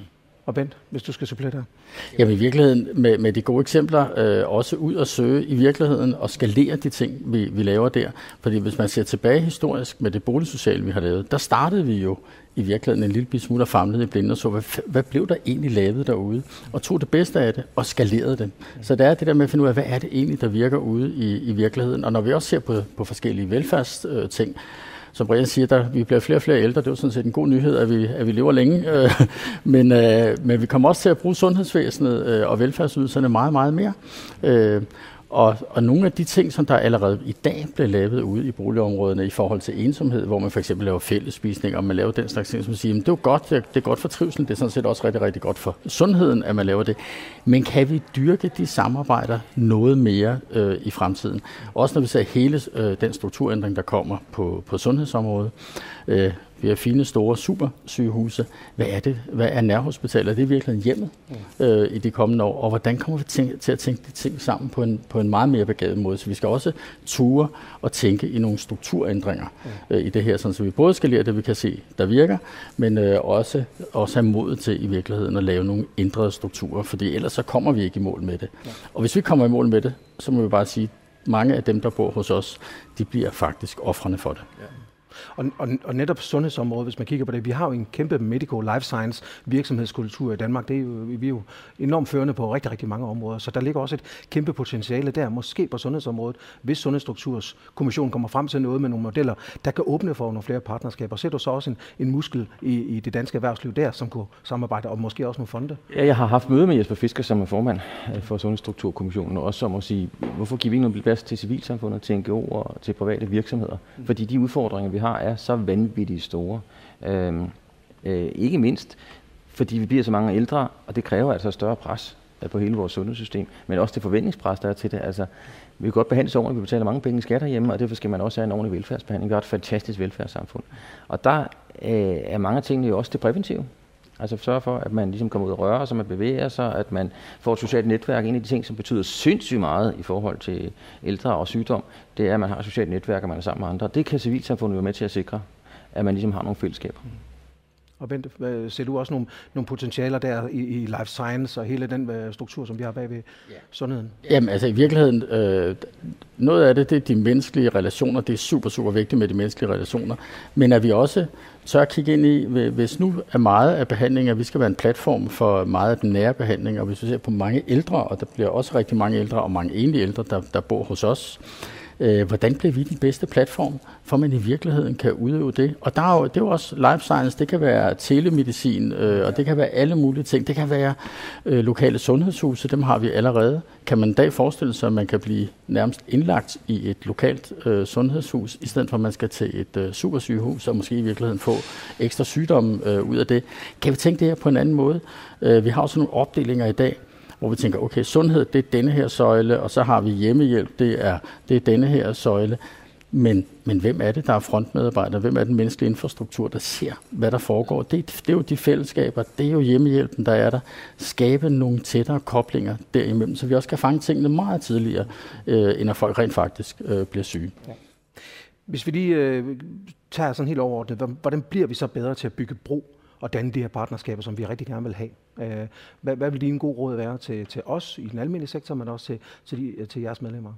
Og Bent, hvis du skal supplere der. Jamen i virkeligheden, med, med de gode eksempler, øh, også ud og søge i virkeligheden og skalere de ting, vi, vi laver der. Fordi hvis man ser tilbage historisk med det boligsociale, vi har lavet, der startede vi jo i virkeligheden en lille smule og famlede i blinde og så, hvad, hvad blev der egentlig lavet derude? Og tog det bedste af det og skalerede det. Så det er det der med at finde ud af, hvad er det egentlig, der virker ude i, i virkeligheden. Og når vi også ser på, på forskellige velfærdsting, som Brian siger, der vi bliver flere og flere ældre. Det er jo sådan set en god nyhed, at vi, at vi lever længe. Øh, men, øh, men vi kommer også til at bruge sundhedsvæsenet øh, og velfærdsydelserne meget, meget mere. Øh, Og, og nogle af de ting, som der allerede i dag bliver lavet ude i boligområderne i forhold til ensomhed, hvor man for eksempel laver fællesspisning, og man laver den slags ting, som siger, det er jo godt, det er godt for trivselen, det er sådan set også rigtig, rigtig godt for sundheden, at man laver det. Men kan vi dyrke de samarbejder noget mere øh, i fremtiden? Også når vi ser hele øh, den strukturændring, der kommer på, på sundhedsområdet. Øh, Vi har fine, store supersygehuse. Hvad er det? Hvad er nærhospitaler? Det er virkelig hjemmet øh, i de kommende år. Og hvordan kommer vi tænke, til at tænke de ting sammen på en, på en meget mere begavet måde? Så vi skal også ture og tænke i nogle strukturændringer øh, i det her, sådan, så vi både skal lære det, vi kan se, der virker, men øh, også, også have mod til i virkeligheden at lave nogle ændrede strukturer, fordi ellers så kommer vi ikke i mål med det. Og hvis vi kommer i mål med det, så må vi bare sige, at mange af dem, der bor hos os, de bliver faktisk ofrene for det. Ja. Og, og, og netop sundhedsområdet, hvis man kigger på det, vi har jo en kæmpe medical life science virksomhedskultur i Danmark. Det er jo, vi er jo enormt førende på rigtig, rigtig mange områder, så der ligger også et kæmpe potentiale der, måske på sundhedsområdet, hvis Sundhedsstrukturskommissionen kommer frem til noget med nogle modeller, der kan åbne for nogle flere partnerskaber. Ser du så også en, en muskel i, i det danske erhvervsliv der, som kunne samarbejde, og måske også nogle fonde? Ja, jeg har haft møde med Jesper Fisker, som er formand for Sundhedsstrukturkommissionen, og også om at sige, hvorfor giver vi ikke noget plads til civilsamfundet, til N G O'er og til private virksomheder? Fordi de udfordringer, vi har, er så vanvittigt store. Øhm, øh, ikke mindst, fordi vi bliver så mange ældre, og det kræver altså større pres på hele vores sundhedssystem, men også det forventningspres, der er til det. Altså, vi kan godt behandles ordentligt, vi betaler mange penge i skatter hjemme, og derfor skal man også have en ordentlig velfærdsbehandling. Vi har et fantastisk velfærdssamfund. Og der øh, er mange ting jo også det præventive. Altså sørge for, at man ligesom kommer ud og rører sig, man bevæger sig, at man får et socialt netværk. En af de ting, som betyder sindssygt meget i forhold til ældre og sygdom, det er, at man har et socialt netværk, og man er sammen med andre. Det kan civilsamfundet være med til at sikre, at man ligesom har nogle fællesskaber. Og Bent, ser du også nogle, nogle potentialer der i, i life science og hele den uh, struktur, som vi har bagved ja. sundheden? Jamen altså i virkeligheden, øh, noget af det, det er de menneskelige relationer. Det er super, super vigtigt med de menneskelige relationer. Men at vi også tør at kigge ind i, hvis nu er meget af behandling, at vi skal være en platform for meget af den nære behandling, og hvis vi ser på mange ældre, og der bliver også rigtig mange ældre og mange enlige ældre, der, der bor hos os, Øh, hvordan bliver vi den bedste platform, for man i virkeligheden kan udøve det? Og der er jo, det er jo også life science, det kan være telemedicin, øh, og det kan være alle mulige ting. Det kan være øh, lokale sundhedshuse, dem har vi allerede. Kan man i dag forestille sig, at man kan blive nærmest indlagt i et lokalt øh, sundhedshus, i stedet for at man skal til et øh, supersygehus, og måske i virkeligheden få ekstra sygdomme øh, ud af det? Kan vi tænke det her på en anden måde? Øh, vi har også nogle opdelinger i dag, hvor vi tænker, okay, sundhed, det er denne her søjle, og så har vi hjemmehjælp, det er, det er denne her søjle. Men, men hvem er det, der er frontmedarbejdere? Hvem er den menneskelige infrastruktur, der ser, hvad der foregår? Det, det er jo de fællesskaber, det er jo hjemmehjælpen, der er der. Skabe nogle tættere koblinger derimellem, så vi også kan fange tingene meget tidligere, øh, end at folk rent faktisk øh, bliver syge. Ja. Hvis vi lige øh, tager sådan helt overordnet, hvordan bliver vi så bedre til at bygge bro og danne de her partnerskaber, som vi rigtig gerne vil have? Hvad, hvad vil dine gode råd være til, til os i den almindelige sektor, men også til, til, de, til jeres medlemmer?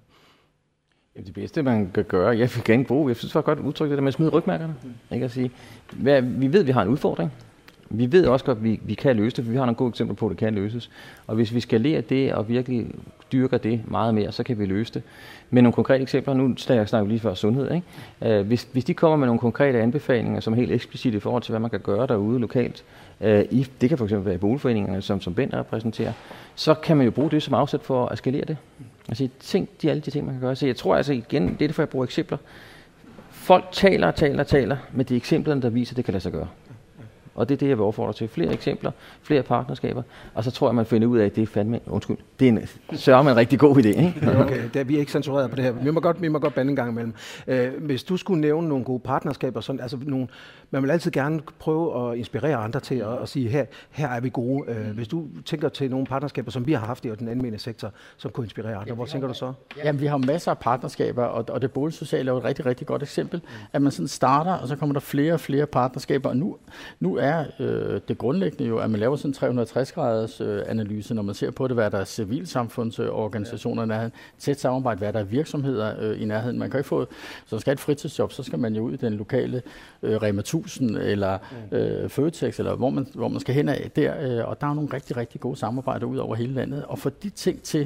Ja, det bedste, man kan gøre, jeg vil gerne bruge, jeg synes, det var godt udtryk, det der med at smide rygmærkerne. Mm. Ikke at sige, hvad, vi ved, at vi har en udfordring. Vi ved også godt, at vi, vi kan løse det, for vi har nogle gode eksempler på, at det kan løses. Og hvis vi skal lære det og virkelig dyrker det meget mere, så kan vi løse det. Med nogle konkrete eksempler, nu snakker vi lige før sundhed, ikke? Uh, hvis, hvis de kommer med nogle konkrete anbefalinger, som er helt eksplicit i forhold til, hvad man kan gøre derude lokalt, uh, i, det kan fx være i boligforeningerne, som, som Bent repræsenterer, så kan man jo bruge det som afsæt for at skalere det. Altså tænk de alle de ting, man kan gøre. Så jeg tror altså igen, det er det, for jeg bruger eksempler. Folk taler og taler og taler, men det er eksemplerne, der viser, at det kan lade sig gøre. Og det er det, jeg vil opfordre til. Flere eksempler, flere partnerskaber, og så tror jeg, man finder ud af, at det er fandme, undskyld, det er en, sørger man en rigtig god idé, ikke? Okay, det er, vi er ikke censureret på det her. Vi må godt, vi må godt bande en gang imellem. Øh, hvis du skulle nævne nogle gode partnerskaber, sådan, altså nogle, man vil altid gerne prøve at inspirere andre til at, at sige, her, her er vi gode. Øh, hvis du tænker til nogle partnerskaber, som vi har haft i den almene sektor, som kunne inspirere andre, hvor tænker du så? Jamen, vi har masser af partnerskaber, og, og det boligsociale er jo et rigtig, rigtig godt eksempel, at man sådan starter, og så kommer der flere og flere partnerskaber, og nu, nu er er øh, det grundlæggende jo, at man laver sådan en tre hundrede og tres graders øh, analyse, når man ser på det, hvad der er civilsamfundsorganisationer i nærheden, tæt samarbejde, hvad der er virksomheder øh, i nærheden. Man kan ikke få, så skal et fritidsjob, så skal man jo ud i den lokale øh, Rema tusind eller øh, Føtex, eller hvor man, hvor man skal hen af der, øh, og der er nogle rigtig, rigtig gode samarbejder ud over hele landet, og for de ting til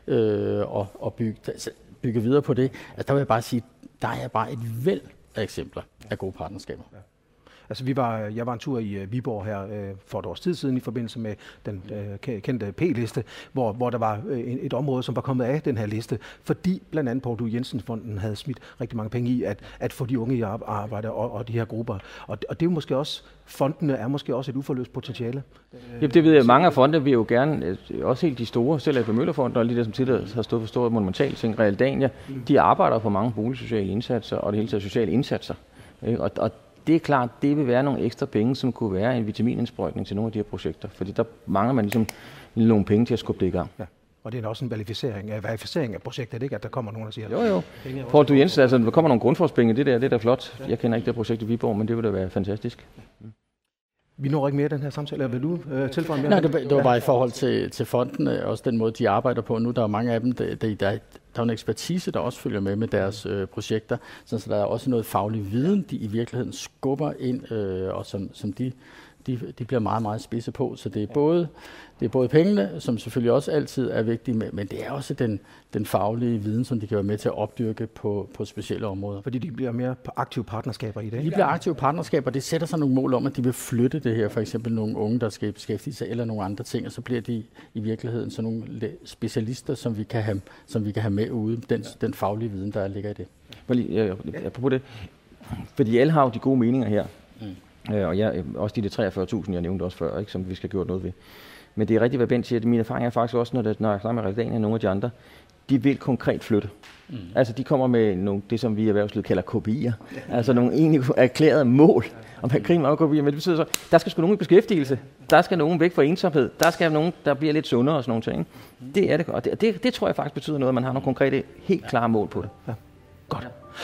øh, at, at bygge, bygge videre på det, altså der vil jeg bare sige, der er bare et væld af eksempler af gode partnerskaber. Ja. Altså, vi var, jeg var en tur i uh, Viborg her uh, for et års tid siden i forbindelse med den uh, kendte P-liste, hvor, hvor der var uh, et område, som var kommet af den her liste, fordi blandt andet Poul Due Jensen-fonden havde smidt rigtig mange penge i at, at få de unge i arbejde og, og de her grupper. Og, og det er jo måske også, fondene er måske også et uforløst potentiale. Ja, det ved jeg. Mange af fondene vil jo gerne, også helt de store, selv A P Møller-fonden og lige det, som tidligere har stået for store monumentalt ting, Realdania, mm. de arbejder på mange boligsociale indsatser og det hele taget sociale indsatser. Og, og det er klart, det vil være nogle ekstra penge, som kunne være en vitaminindsprøjtning til nogle af de her projekter, fordi der mangler man ligesom nogle penge til at skubbe det i gang. Ja. Og det er også en verificering af, verificering af projektet, ikke? At der kommer nogen, der siger... Jo, jo. Poul Due Jensen, altså, der kommer nogle grundforskningspenge, det der, det er da flot. Jeg kender ikke det projekt i Viborg, men det vil da være fantastisk. Ja. Vi når ikke mere den her samtale. Vil du øh, tilføje mere? Nej, det, det var bare i forhold til, til fondene, også den måde, de arbejder på nu. Der er mange af dem, der, der, der, der er en ekspertise, der også følger med med deres øh, projekter, så der er også noget faglig viden, de i virkeligheden skubber ind, øh, og som, som de, de, de bliver meget, meget spidse på. Så det er både, det er både pengene, som selvfølgelig også altid er vigtige, men det er også den, den faglige viden, som de kan være med til at opdyrke på, på specielle områder. Fordi de bliver mere aktive partnerskaber i dag? De bliver aktive partnerskaber, det sætter sig nogle mål om, at de vil flytte det her, for eksempel nogle unge, der skal beskæftige sig, eller nogle andre ting, og så bliver de i virkeligheden sådan nogle specialister, som vi kan have, som vi kan have med ude, den, den faglige viden, der ligger i det. Apropos det, fordi alle har jo de gode meninger her, mm. og jeg, også de der treogfyrre tusind, jeg nævnte også før, ikke, som vi skal gøre noget ved. Men det er rigtigt, hvad Bent siger. Min erfaring er faktisk også, når, det, når jeg snakker med Realdania og nogle af de andre, de vil konkret flytte. Mm. Altså de kommer med nogle, det, som vi i erhvervslivet kalder K P I'er. Altså nogle egentlig erklærede mål. Og man griner meget K P I'er, men det betyder så, der skal sgu nogen i beskæftigelse. Der skal nogen væk fra ensomhed. Der skal nogen, der bliver lidt sundere og sådan nogle ting. Mm. Det er det. Og det, det, det tror jeg faktisk betyder noget, at man har nogle konkrete, helt klare mål på det. Ja. Godt.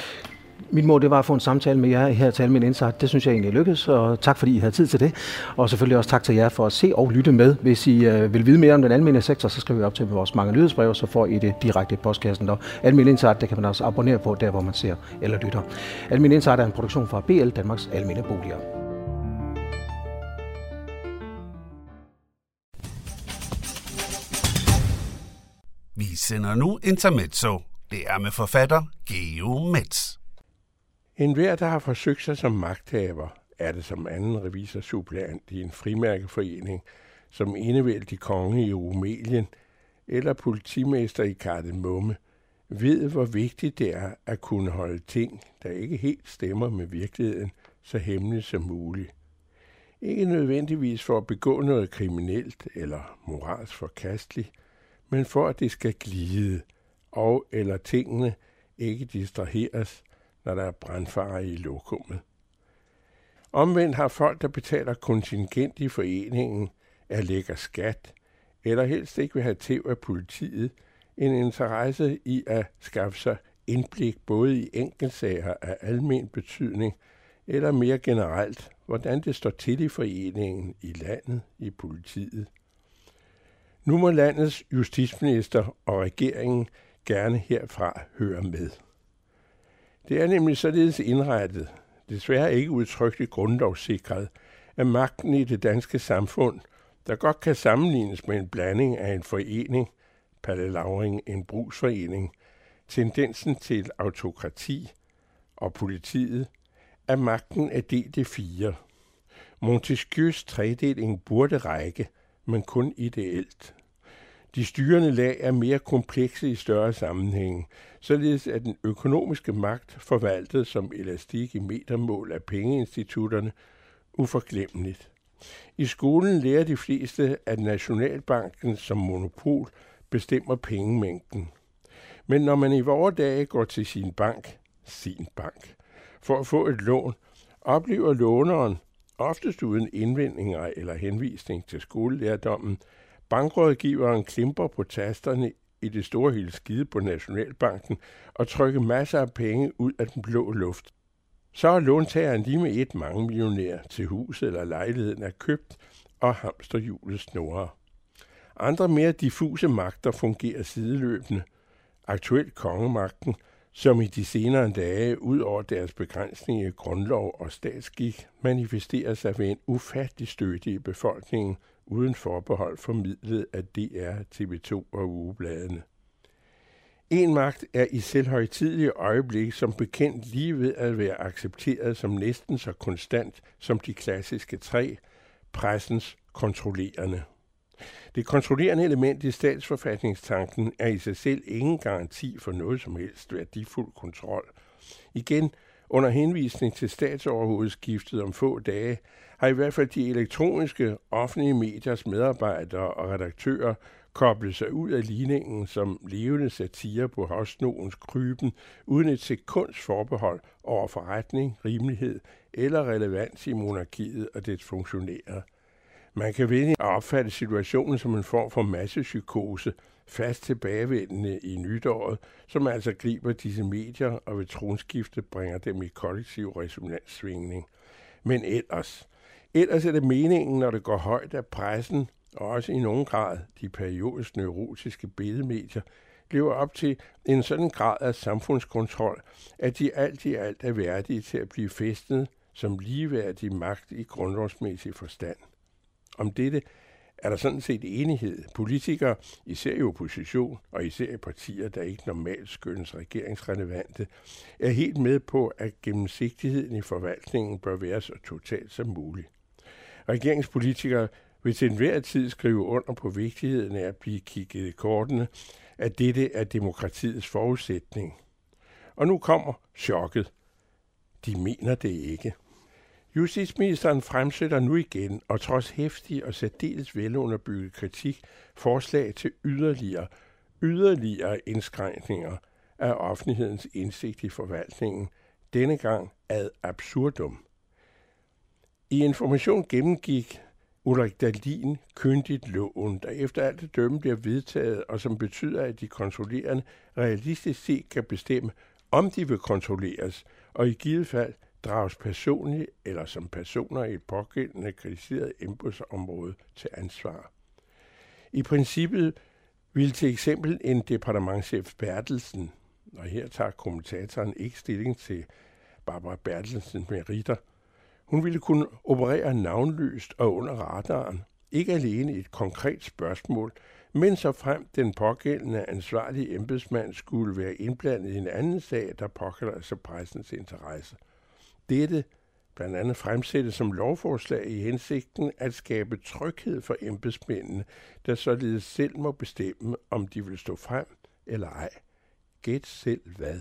Mit mål, det var at få en samtale med jer her til Almen Insight. Det synes jeg egentlig lykkedes, og tak fordi I havde tid til det. Og selvfølgelig også tak til jer for at se og lytte med. Hvis I øh, vil vide mere om den almene sektor, så skriv I op til vores mange nyhedsbreve, så får I det direkte i postkassen. Og Almen Insight, det kan man også abonnere på, der hvor man ser eller lytter. Almen Insight er en produktion fra B L, Danmarks Almene Boliger. Vi sender nu Intermezzo. Det er med forfatter Geo Metz. En hver, der har forsøgt sig som magthaver, er det som anden revisorsuppleant i en frimærkeforening, som enevældig konge i Rumænien eller politimester i Kardemomme, ved, hvor vigtigt det er at kunne holde ting, der ikke helt stemmer med virkeligheden, så hemmeligt som muligt. Ikke nødvendigvis for at begå noget kriminelt eller moralsk forkasteligt, men for at det skal glide, og eller tingene ikke distraheres, når der er brandfare i lokummet. Omvendt har folk, der betaler kontingent i foreningen, erlægger skat, eller helst ikke vil have tæv af politiet, en interesse i at skaffe sig indblik både i enkeltsager af almen betydning, eller mere generelt, hvordan det står til i foreningen, i landet, i politiet. Nu må landets justitsminister og regeringen gerne herfra høre med. Det er nemlig således indrettet, desværre ikke udtrykkeligt grundlovssikret, at magten i det danske samfund, der godt kan sammenlignes med en blanding af en forening, Palle Lauring, en brugsforening, tendensen til autokrati og politiet, at magten er delt i fire. Montesquieus tredeling burde række, men kun ideelt. De styrende lag er mere komplekse i større sammenhænge, således at den økonomiske magt forvaltet som elastik i metermål af pengeinstitutterne uforglemmeligt. I skolen lærer de fleste, at Nationalbanken som monopol bestemmer pengemængden. Men når man i vore dage går til sin bank, sin bank, for at få et lån, oplever låneren, oftest uden indvendinger eller henvisning til skolelærdommen, bankrådgiveren klimper på tasterne i det store hele skide på Nationalbanken og trykker masser af penge ud af den blå luft. så er låntageren lige med et mange millionær til huset eller lejligheden er købt, og hamsterhjulet snurrer. Andre mere diffuse magter fungerer sideløbende. Aktuelt kongemagten, som i de senere dage, ud over deres begrænsning i grundlov og statsskik, manifesterer sig ved en ufattelig støtte i befolkningen, uden forbehold formidlet af D R, T V to og ugebladene. En magt er i selvhøjtidelige øjeblik som bekendt lige ved at være accepteret som næsten så konstant som de klassiske tre, pressens kontrollerende. Det kontrollerende element i statsforfatningstanken er i sig selv ingen garanti for noget som helst værdifuld kontrol. Igen, under henvisning til statsoverhovedskiftet om få dage, har i hvert fald de elektroniske offentlige mediers medarbejdere og redaktører koblet sig ud af ligningen som levende satire på havsnogens kryben, uden et sekunds forbehold over forretning, rimelighed eller relevans i monarkiet og dets funktionærer. Man kan vælge at opfatte situationen som en form for massepsykose, fast tilbagevendende i nytåret, som altså griber disse medier og ved tronskifte bringer dem i kollektiv resonanssvingning. Men ellers, ellers er det meningen, når det går højt af pressen, og også i nogen grad de periodisk neurotiske billedmedier, lever op til en sådan grad af samfundskontrol, at de alt i alt er værdige til at blive fæstet som ligeværdig magt i grundlovsmæssig forstand. Om dette er der sådan set enighed. Politikere, især i opposition og især i partier, der ikke normalt skønnes regeringsrelevante, er helt med på, at gennemsigtigheden i forvaltningen bør være så totalt som muligt. Regeringspolitikere vil til enhver tid skrive under på vigtigheden af at blive kigget i kortene, at dette er demokratiets forudsætning. Og nu kommer chokket. De mener det ikke. Justitsministeren fremsætter nu igen, og trods heftig og særdeles velunderbygget kritik, forslag til yderligere, yderligere indskrænkninger af offentlighedens indsigt i forvaltningen, denne gang ad absurdum. I Information gennemgik Ulrik Dahlin kyndigt loven, der efter alt det dømme bliver vedtaget, og som betyder, at de kontrollerende realistisk set kan bestemme, om de vil kontrolleres, og i givet fald drages personligt eller som personer i et pågældende kritiseret embedsområde til ansvar. I princippet vil til eksempel en departementschef Bertelsen, og her tager kommentatoren ikke stilling til Barbara Bertelsens meritter, hun ville kunne operere navnløst og under radaren, ikke alene i et konkret spørgsmål, men så frem den pågældende ansvarlige embedsmand skulle være indblandet i en anden sag, der påkalder sig pressens interesse. Dette blandt andet fremsættes som lovforslag i hensigten at skabe tryghed for embedsmændene, der således selv må bestemme, om de vil stå frem eller ej. Gæt selv hvad.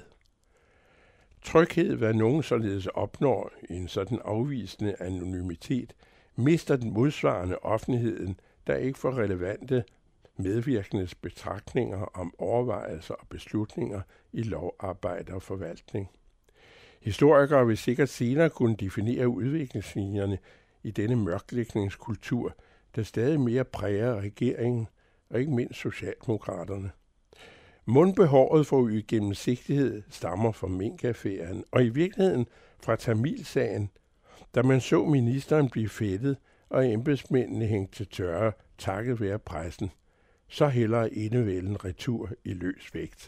Tryghed, hvad nogen således opnår i en sådan afvisende anonymitet, mister den modsvarende offentligheden, der ikke får relevante medvirkendes betragtninger om overvejelser og beslutninger i lovarbejde og forvaltning. Historikere vil sikkert senere kunne definere udviklingslinjerne i denne mørklægningskultur, der stadig mere præger regeringen og ikke mindst socialdemokraterne. Mundbehovet for uigennemsigtighed stammer fra minkaffæren og i virkeligheden fra Tamilsagen, da man så ministeren blive fældet og embedsmændene hængt til tørre takket være pressen. Så hellere indevælden retur i løs vægt.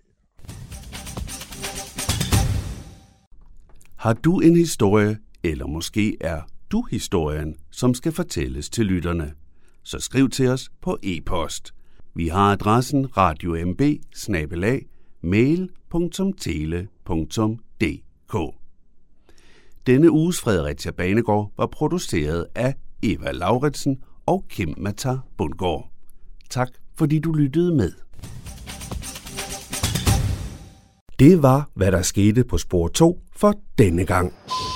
Har du en historie, eller måske er du historien, som skal fortælles til lytterne? Så skriv til os på e-post. Vi har adressen radiomb bindestreg mail punktum tele punktum d k. Denne uges Fredericia Banegård var produceret af Eva Lauritsen og Kim Matar Bundgaard. Tak fordi du lyttede med. Det var, hvad der skete på spor to for denne gang.